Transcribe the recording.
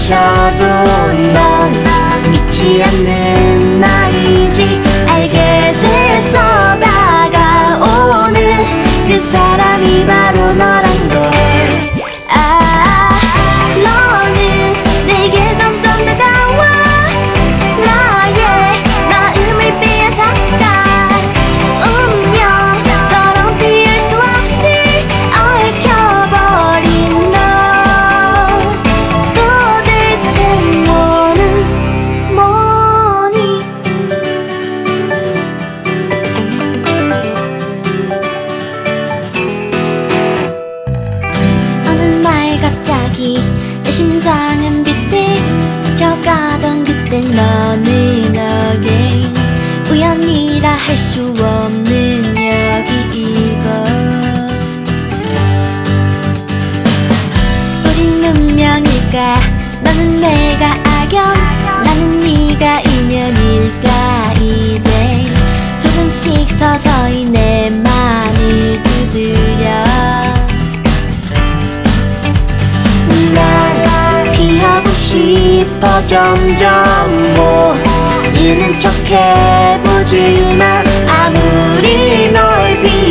스쳐도 넌 잊지 않는 나이지. 알게 돼서 다가오는 그 사람이 바로 너란 걸. 너는 내게 점점 다가와. 나의 마음을 빼앗아가. 운명처럼 피할 수 없이 얽혀버린 너. 도대체 너는 뭐니? 어느 날 갑자기 내 심장은 비틀 스쳐가던 그때 너는 again. 우연이라 할 수 없는 여기 이곳. 우린 운명일까? 너는 내가 악연, 나는 네가 인연일까? 이제 조금씩 서서히 내 맘이 두드려. 난 피하고 싶어 점점. 모르는 척 해보지만 아무리 널